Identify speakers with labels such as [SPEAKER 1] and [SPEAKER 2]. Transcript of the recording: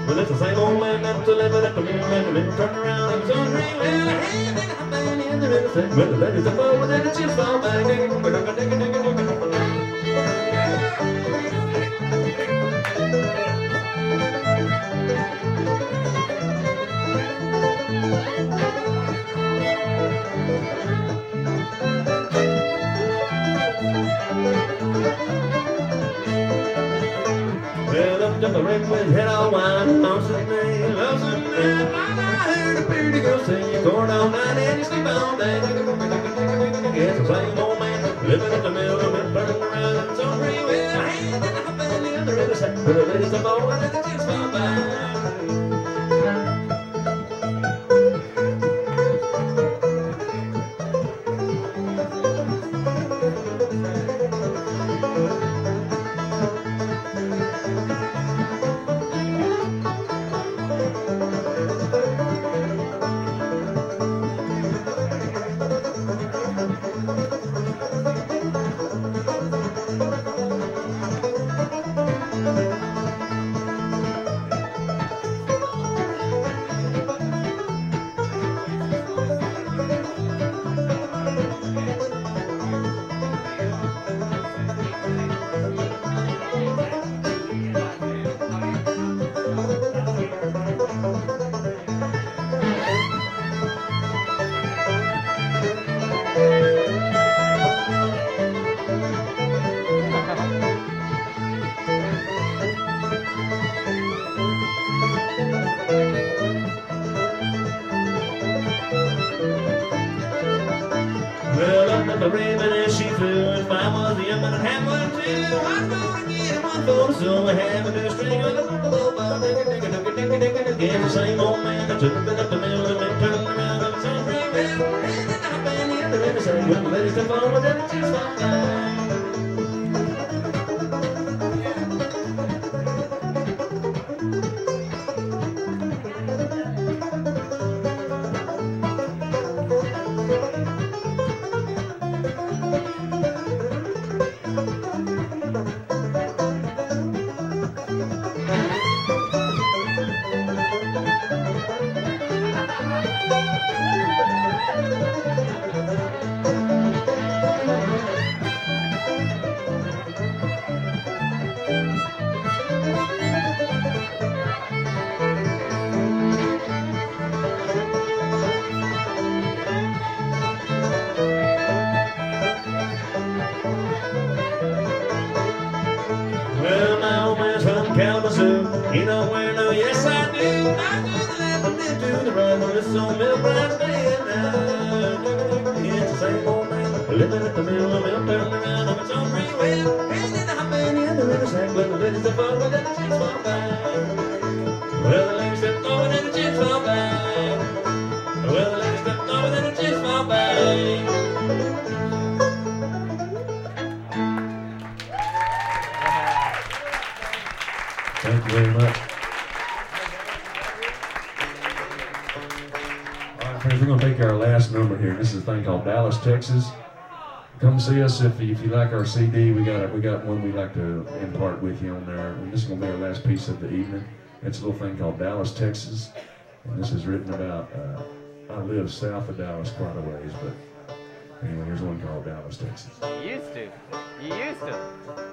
[SPEAKER 1] Well, it's the same old man that's living at the mill and then turn around and so dream. Well, hey, then I'm in the intersect. Well, the ladies are forward and the chicks fall back. Well, up to the rim with head all wide, loves a man, loves a man. I heard a pretty girl sing your chord all night and you sleep all day. It's the same old man living at the mill and turning around and so free. Well, hey, then I hop in the other intersect. Well, the ladies are forward and the chicks fall back. Well, up at the ribbon as she flew, if I was young and I'd have one too, I'd go and get one for the soul. I have a new string with a buffalo bow, again, the same old man that's living up the mill and then turning around and so free. Well, and then I've been the other end of saying, well, the ladies come forward and the chicks fall back. Well, my old man's from Kalamazoo. He don't wear no, yes I do. I do the left and then to the right on this old mill bright day and night. It's the same old man living at the mill, turning around on its own free wheel. And then I hop in the other intersect. Well, the ladies are forward and the chicks fall back. Well, the ladies step forward and the chicks fall back. Well, the ladies step forward and the chicks fall back. Thank you very much. All right, friends, we're going to take our last number here. This is a thing called Dallas, Texas. Come see us if you like our CD. We got one we'd like to impart with you on there. And this is going to be our last piece of the evening. It's a little thing called Dallas, Texas. And this is written about, I live south of Dallas quite a ways, but anyway, here's one called Dallas, Texas.
[SPEAKER 2] You used to.